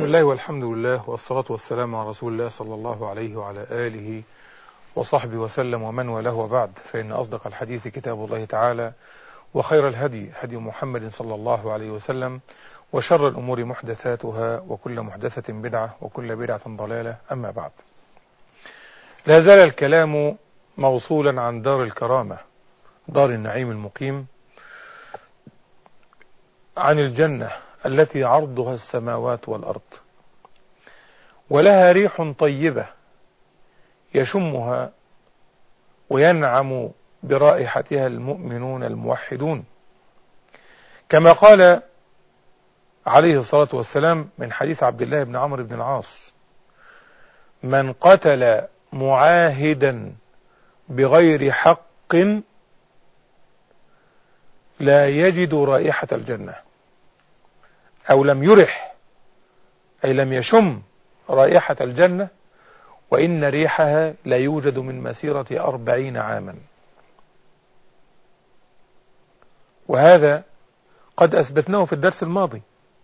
الله والحمد لله والصلاة والسلام على رسول الله صلى الله عليه وعلى آله وصحبه وسلم ومن والاه وبعد، فإن أصدق الحديث كتاب الله تعالى، وخير الهدي هدي محمد صلى الله عليه وسلم، وشر الأمور محدثاتها، وكل محدثة بدعة، وكل بدعة ضلالة. أما بعد، لا زال الكلام موصولا عن دار الكرامة، دار النعيم المقيم، عن الجنة التي عرضها السماوات والأرض، ولها ريح طيبة يشمها وينعم برائحتها المؤمنون الموحدون، كما قال عليه الصلاة والسلام من حديث عبد الله بن عمرو بن العاص: من قتل معاهدا بغير حق لا يجد رائحة الجنة، أو لم يرح، أي لم يشم رائحة الجنة، وإن ريحها لا يوجد من مسيرة 40 عاما. وهذا قد أثبتناه في الدرس الماضي.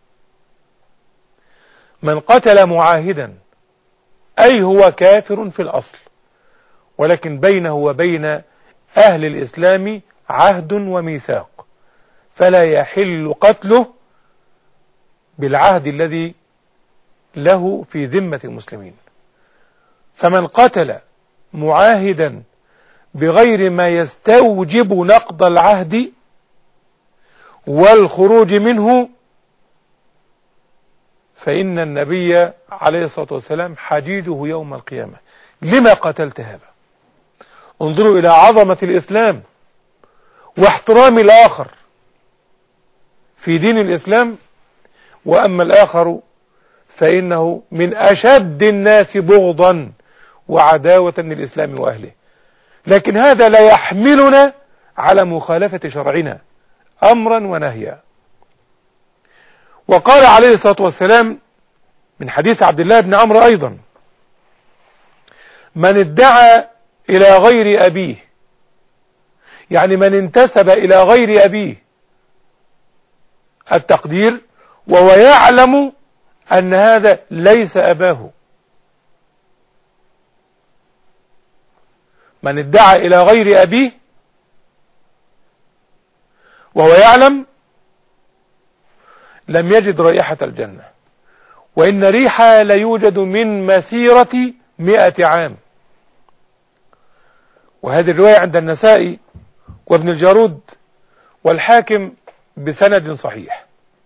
من قتل معاهدا، أي هو كافر في الأصل، ولكن بينه وبين أهل الإسلام عهد وميثاق، فلا يحل قتله بالعهد الذي له في ذمة المسلمين. فمن قتل معاهدا بغير ما يستوجب نقض العهد والخروج منه، فإن النبي عليه الصلاة والسلام حجيجه يوم القيامة: لما قتلت هذا؟ انظروا إلى عظمة الإسلام واحترام الآخر في دين الإسلام. وأما الآخر فإنه من أشد الناس بغضا وعداوة للإسلام وأهله، لكن هذا لا يحملنا على مخالفة شرعنا أمرا ونهيا. وقال عليه الصلاة والسلام من حديث عبد الله بن عمرو أيضا: من ادعى إلى غير أبيه، يعني من انتسب إلى غير أبيه، التقدير وهو يعلم أن هذا ليس أباه. من ادعى إلى غير أبيه وهو يعلم لم يجد رائحة الجنة، وإن ريحها لا يوجد من مسيرة 100 عام. وهذه الرواية عند النسائي وابن الجارود والحاكم بسند صحيح.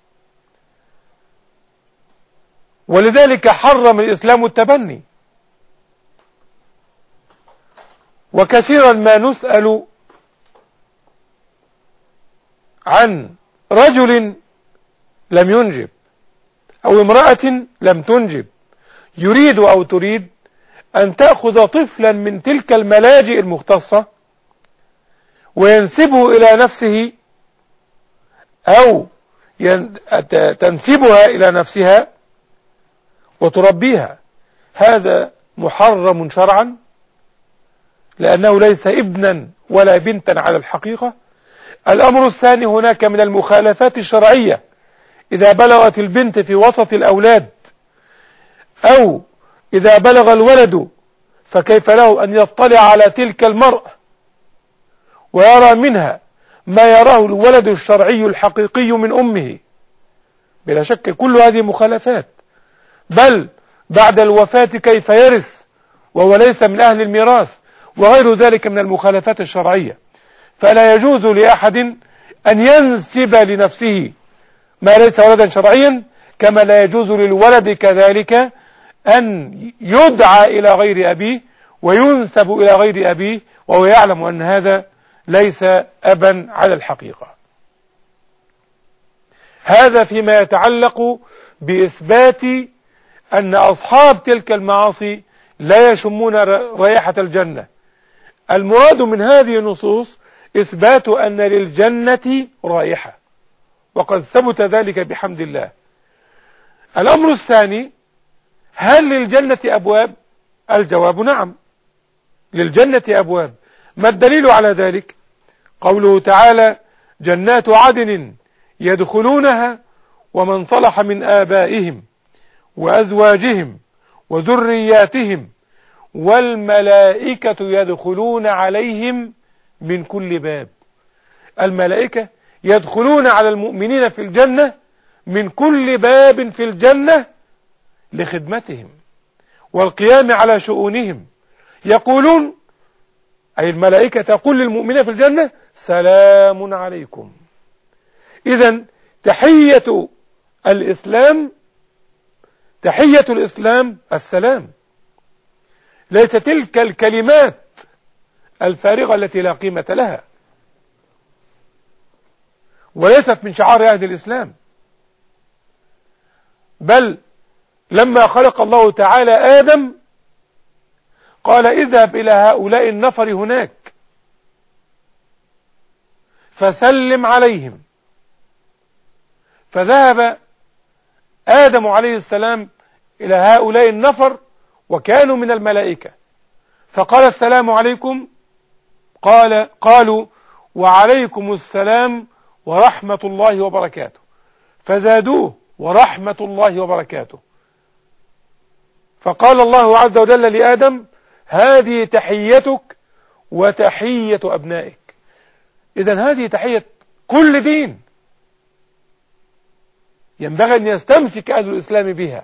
ولذلك حرم الإسلام التبني. وكثيرا ما نسأل عن رجل لم ينجب أو امرأة لم تنجب، يريد أو تريد أن تأخذ طفلا من تلك الملاجئ المختصة وينسبه إلى نفسه، أو تنسبها إلى نفسها وتربيها. هذا محرم شرعا، لأنه ليس ابنا ولا بنتا على الحقيقة. الأمر الثاني: هناك من المخالفات الشرعية إذا بلغت البنت في وسط الأولاد، أو إذا بلغ الولد، فكيف له أن يطلع على تلك المرأة ويرى منها ما يراه الولد الشرعي الحقيقي من أمه؟ بلا شك كل هذه مخالفات. بل بعد الوفاة كيف يرث وهو ليس من أهل الميراث، وغير ذلك من المخالفات الشرعية. فلا يجوز لأحد أن ينسب لنفسه ما ليس ولدا شرعيا، كما لا يجوز للولد كذلك أن يدعى إلى غير أبيه وينسب إلى غير أبيه وهو يعلم أن هذا ليس أبا على الحقيقة. هذا فيما يتعلق بإثبات أن أصحاب تلك المعاصي لا يشمون رائحة الجنة. المراد من هذه النصوص إثبات أن للجنة رائحة، وقد ثبت ذلك بحمد الله. الأمر الثاني: هل للجنة أبواب؟ الجواب نعم، للجنة أبواب. ما الدليل على ذلك؟ قوله تعالى: جنات عدن يدخلونها ومن صلح من آبائهم وأزواجهم وذرياتهم والملائكة يدخلون عليهم من كل باب. الملائكة يدخلون على المؤمنين في الجنة من كل باب في الجنة لخدمتهم والقيام على شؤونهم. يقولون، أي الملائكة تقول للمؤمنين في الجنة: سلام عليكم. إذن تحية الإسلام السلام، ليس تلك الكلمات الفارغة التي لا قيمة لها، وليست من شعار أهل الإسلام. بل لما خلق الله تعالى آدم قال: اذهب إلى هؤلاء النفر هناك فسلم عليهم. فذهب آدم عليه السلام إلى هؤلاء النفر وكانوا من الملائكة، فقال: السلام عليكم. قالوا: وعليكم السلام ورحمة الله وبركاته. فزادوه: ورحمة الله وبركاته. فقال الله عز وجل لآدم: هذه تحيتك وتحية أبنائك. إذن هذه تحية كل دين ينبغي أن يستمسك أهل الإسلام بها،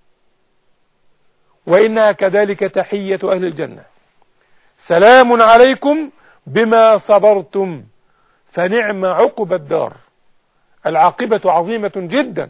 وإنها كذلك تحية أهل الجنة: سلام عليكم بما صبرتم فنعم عقب الدار. العاقبة عظيمة جدا،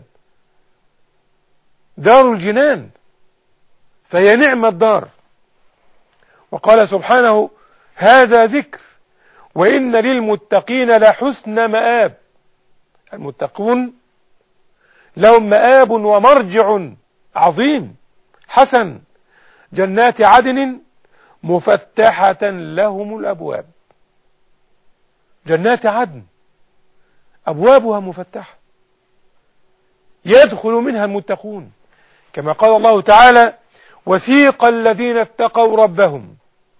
دار الجنان، فهي نعم الدار. وقال سبحانه: هذا ذكر وإن للمتقين لحسن مآب. المتقون لهم مآب ومرجع عظيم حسن، جنات عدن مفتحة لهم الأبواب. جنات عدن أبوابها مفتحة يدخل منها المتقون، كما قال الله تعالى: وسيق الذين اتقوا ربهم.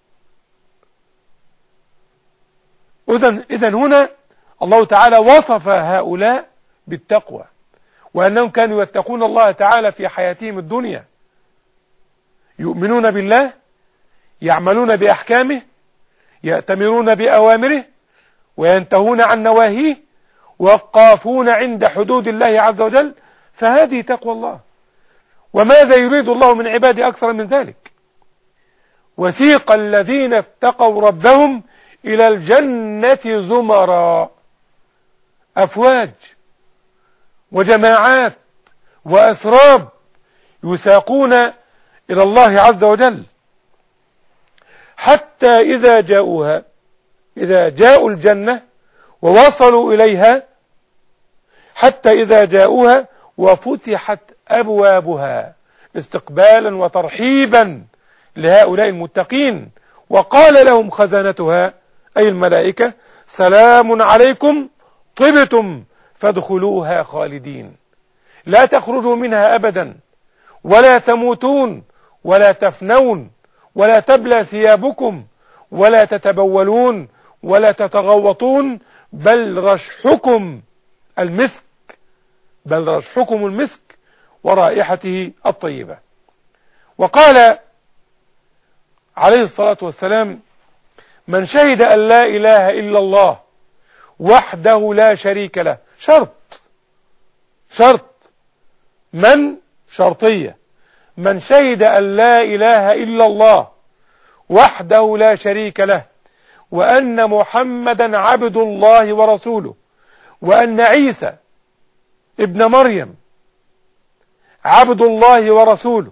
إذن هنا الله تعالى وصف هؤلاء بالتقوى، وأنهم كانوا يتقون الله تعالى في حياتهم الدنيا، يؤمنون بالله، يعملون بأحكامه، يأتمرون بأوامره، وينتهون عن نواهيه، وقافون عند حدود الله عز وجل. فهذه تقوى الله. وماذا يريد الله من عباده أكثر من ذلك؟ وسيق الذين اتقوا ربهم إلى الجنة زمرا، أفواج وجماعات وأسراب يساقون إلى الله عز وجل، حتى إذا جاءوا الجنة ووصلوا إليها، حتى إذا جاءوها وفتحت أبوابها استقبالا وترحيبا لهؤلاء المتقين، وقال لهم خزنتها أي الملائكة: سلام عليكم طبتم فادخلوها خالدين، لا تخرجوا منها أبدا، ولا تموتون ولا تفنون، ولا تبلى ثيابكم، ولا تتبولون ولا تتغوطون، بل رشحكم المسك ورائحته الطيبة. وقال عليه الصلاة والسلام: من شهد أن لا إله إلا الله وحده لا شريك له. شرط من شرطية. من شهد أن لا إله إلا الله وحده لا شريك له، وأن محمدا عبد الله ورسوله، وأن عيسى ابن مريم عبد الله ورسوله،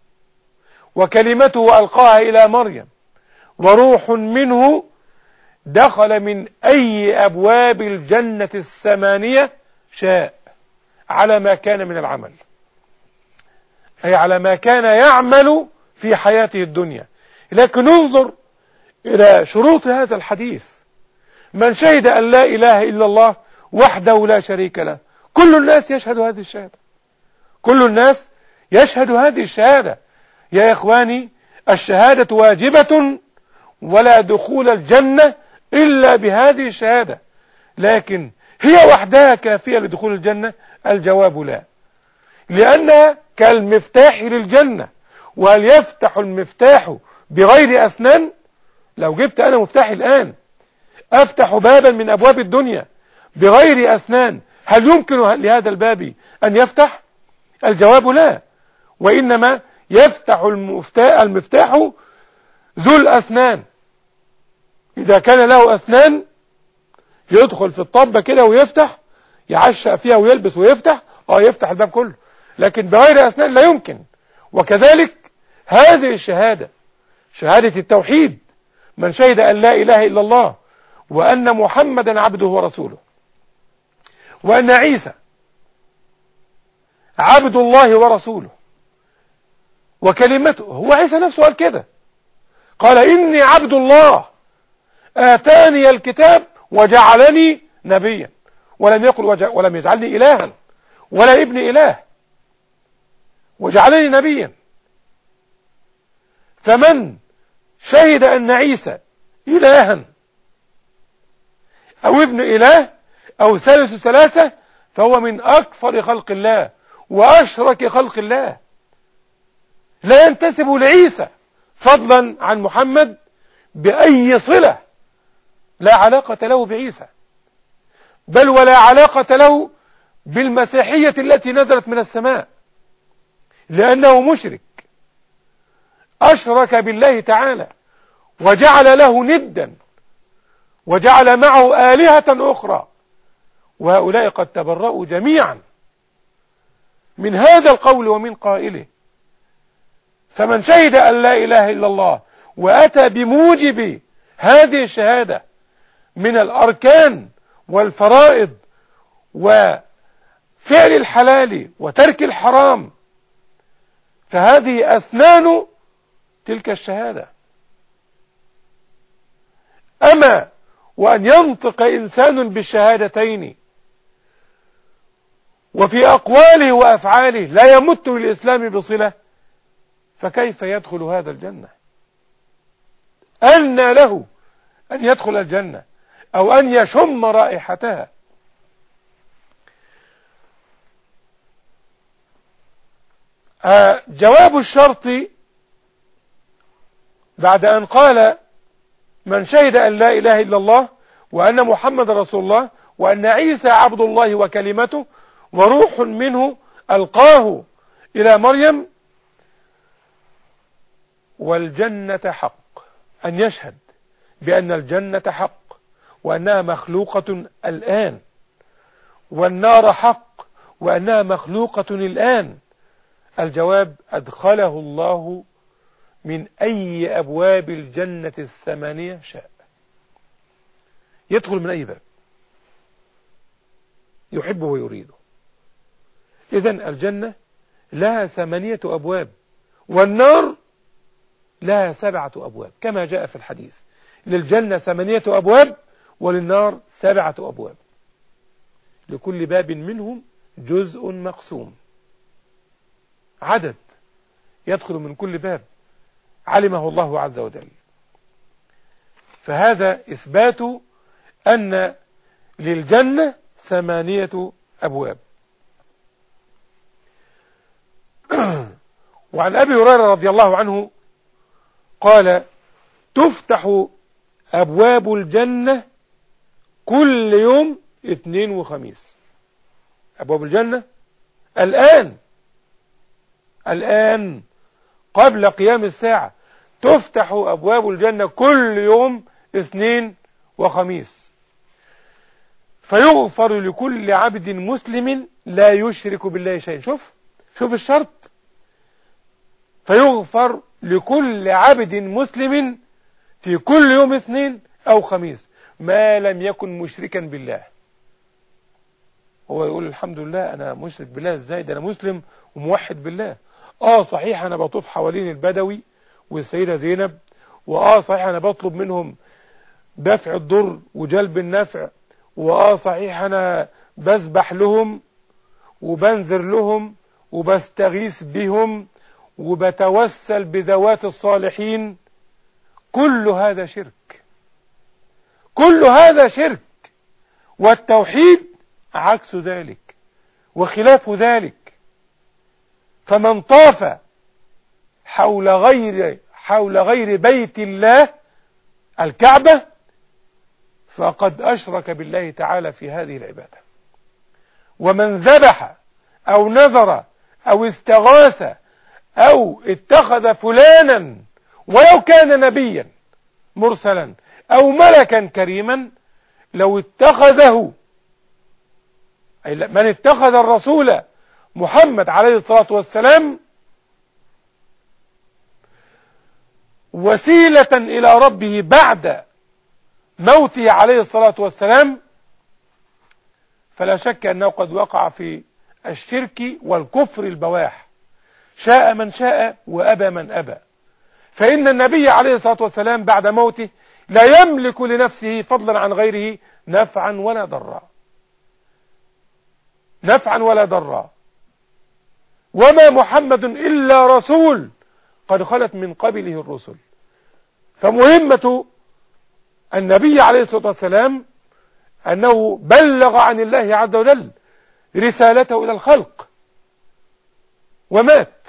وكلمته ألقاها إلى مريم وروح منه، دخل من أي أبواب الجنة الثمانية شاء، على ما كان من العمل، أي على ما كان يعمل في حياته الدنيا. لكن انظر إلى شروط هذا الحديث: من شهد أن لا إله إلا الله وحده لا شريك له. كل الناس يشهد هذه الشهادة، كل الناس يشهد هذه الشهادة. يا إخواني، الشهادة واجبة، ولا دخول الجنة إلا بهذه الشهادة. لكن هي وحدها كافية لدخول الجنة؟ الجواب لا. لأنها كالمفتاح للجنة. وهل يفتح المفتاح بغير أسنان؟ لو جبت أنا مفتاح الآن أفتح بابا من أبواب الدنيا بغير أسنان، هل يمكن لهذا الباب أن يفتح؟ الجواب لا، وإنما يفتح المفتاح ذو الأسنان. إذا كان له أسنان يدخل في الطبة كده ويفتح، يعشق فيها ويلبس ويفتح، يفتح الباب كله. لكن بغير أسنان لا يمكن. وكذلك هذه الشهادة، شهادة التوحيد، من شهد أن لا إله إلا الله وأن محمدا عبده ورسوله وأن عيسى عبد الله ورسوله وكلمته. هو عيسى نفسه قال كده، قال إني عبد الله آتاني الكتاب وجعلني نبيا، ولم يقل ولم يجعلني إلها ولا ابن إله، وجعلني نبيا. فمن شهد أن عيسى إلها أو ابن إله أو ثالث ثلاثة فهو من أكفر خلق الله وأشرك خلق الله، لا ينتسب لعيسى فضلا عن محمد بأي صلة، لا علاقة له بعيسى، بل ولا علاقة له بالمسيحية التي نزلت من السماء، لأنه مشرك أشرك بالله تعالى وجعل له ندا وجعل معه آلهة أخرى، وهؤلاء قد تبرؤوا جميعا من هذا القول ومن قائله. فمن شهد أن لا إله إلا الله وأتى بموجب هذه الشهادة من الأركان والفرائض وفعل الحلال وترك الحرام، فهذه أسنان تلك الشهادة. أما وأن ينطق إنسان بالشهادتين وفي أقواله وأفعاله لا يمت للإسلام بصلة، فكيف يدخل هذا الجنة؟ أن له أن يدخل الجنة أو أن يشم رائحتها. جواب الشرط بعد أن قال من شهد أن لا إله إلا الله وأن محمد رسول الله وأن عيسى عبد الله وكلمته وروح منه ألقاه إلى مريم، والجنة حق، أن يشهد بأن الجنة حق وأنها مخلوقة الآن، والنار حق وأنها مخلوقة الآن. الجواب أدخله الله من أي أبواب الجنة الثمانية شاء، يدخل من أي باب يحبه ويريده. إذن الجنة لها 8 أبواب، والنار لها 7 أبواب كما جاء في الحديث، للجنة 8 أبواب وللنار 7 أبواب، لكل باب منهم جزء مقسوم، عدد يدخل من كل باب علمه الله عز وجل. فهذا إثبات أن للجنة 8 أبواب. وعن أبي هريرة رضي الله عنه قال تفتح أبواب الجنة كل يوم اثنين وخميس. أبواب الجنة الآن قبل قيام الساعة تفتح أبواب الجنة كل يوم اثنين وخميس، فيغفر لكل عبد مسلم لا يشرك بالله شيئا. شوف الشرط، فيغفر لكل عبد مسلم في كل يوم اثنين أو خميس ما لم يكن مشركا بالله. هو يقول الحمد لله أنا مشرك بالله ازاي؟ ده أنا مسلم وموحد بالله. صحيح أنا بطوف حوالين البدوي والسيدة زينب، صحيح أنا بطلب منهم دفع الضر وجلب النفع، صحيح أنا بذبح لهم وبنذر لهم وبستغيث بهم وبتوسل بذوات الصالحين. كل هذا شرك، كل هذا شرك، والتوحيد عكس ذلك وخلاف ذلك. فمن طاف حول غير بيت الله الكعبة فقد أشرك بالله تعالى في هذه العبادة. ومن ذبح أو نذر أو استغاث أو اتخذ فلانا ولو كان نبيا مرسلا أو ملكا كريما، لو اتخذه، أي من اتخذ الرسول محمد عليه الصلاة والسلام وسيلة إلى ربه بعد موته عليه الصلاة والسلام، فلا شك أنه قد وقع في الشرك والكفر البواح، شاء من شاء وأبى من أبى. فإن النبي عليه الصلاة والسلام بعد موته لا يملك لنفسه فضلا عن غيره نفعا ولا ضرا، نفعا ولا ضرا. وما محمد إلا رسول قد خلت من قبله الرسل. فمهمة النبي عليه الصلاة والسلام أنه بلغ عن الله عز وجل رسالته إلى الخلق ومات.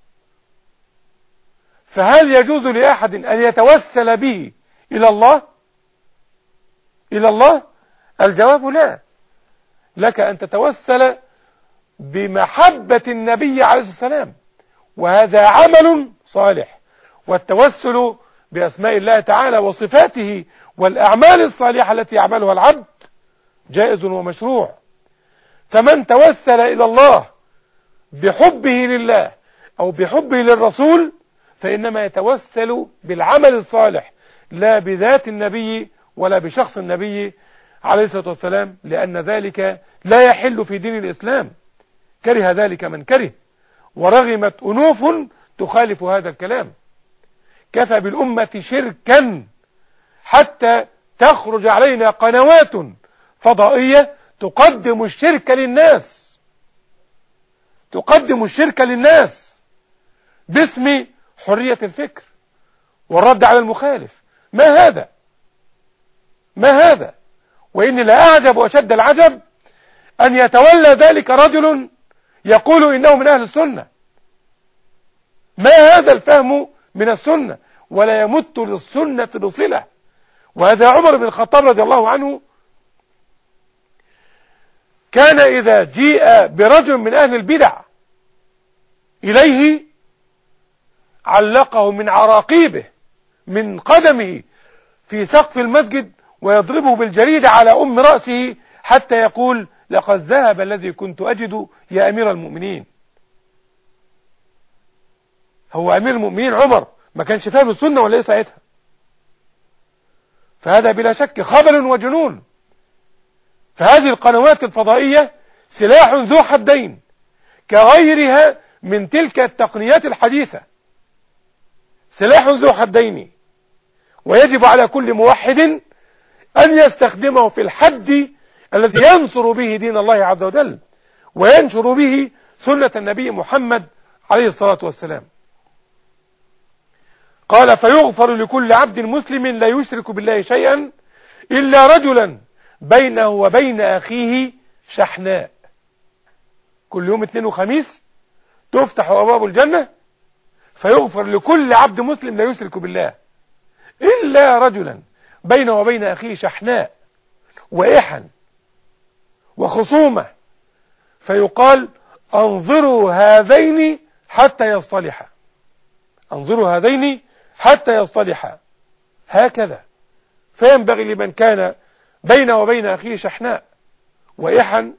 فهل يجوز لأحد أن يتوسل به إلى الله؟ إلى الله؟ الجواب لا. لك أن تتوسل بمحبة النبي عليه الصلاة والسلام، وهذا عمل صالح. والتوسل بأسماء الله تعالى وصفاته والأعمال الصالحة التي يعملها العبد جائز ومشروع. فمن توسل إلى الله بحبه لله أو بحبه للرسول فإنما يتوسل بالعمل الصالح، لا بذات النبي ولا بشخص النبي عليه الصلاة والسلام، لأن ذلك لا يحل في دين الإسلام. كره ذلك من كره، ورغمت أنوف تخالف هذا الكلام. كفى بالأمة شركا حتى تخرج علينا قنوات فضائية تقدم الشرك للناس، تقدم الشرك للناس باسم حرية الفكر والرد على المخالف. ما هذا؟ ما هذا؟ وإني لا أعجب وأشد العجب أن يتولى ذلك رجل يقول إنه من أهل السنة. ما هذا الفهم من السنة؟ ولا يمت للسنة بصلة. وهذا عمر بن الخطاب رضي الله عنه كان إذا جيء برجل من أهل البدع إليه علقه من عراقيبه من قدمه في سقف المسجد ويضربه بالجريد على أم رأسه حتى يقول لقد ذهب الذي كنت أجد يا أمير المؤمنين. هو أمير المؤمنين عمر ما كانش فاهم السنة ولا إيه ساعتها؟ فهذا بلا شك خبل وجنون. فهذه القنوات الفضائية سلاح ذو حدين كغيرها من تلك التقنيات الحديثة، سلاح ذو حدين، ويجب على كل موحد أن يستخدمه في الحد الذي ينصر به دين الله عز وجل وينشر به سنة النبي محمد عليه الصلاة والسلام. قال فيغفر لكل عبد مسلم لا يشرك بالله شيئا إلا رجلا بينه وبين أخيه شحناء. كل يوم اثنين وخميس تفتح أبواب الجنة فيغفر لكل عبد مسلم لا يشرك بالله إلا رجلا بينه وبين أخيه شحناء وإحن وخصومة، فيقال انظروا هذين حتى يصطلحا، انظروا هذين حتى يصطلحا. هكذا فينبغي لمن كان بينه وبين أخيه شحناء وإحن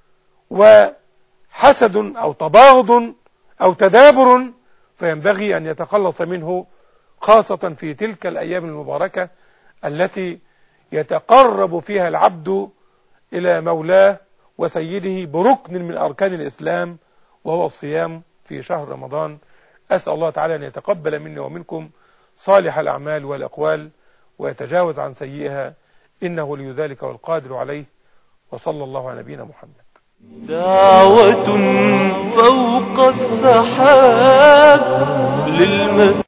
وحسد أو تباغض أو تدابر، فينبغي أن يتخلص منه، خاصة في تلك الأيام المباركة التي يتقرب فيها العبد إلى مولاه وسيده بركن من أركان الإسلام وهو الصيام في شهر رمضان. أسأل الله تعالى أن يتقبل مني ومنكم صالح الأعمال والأقوال ويتجاوز عن سيئها، إنه ولي ذلك والقادر عليه. وصلى الله على نبينا محمد. دعوة فوق السحاب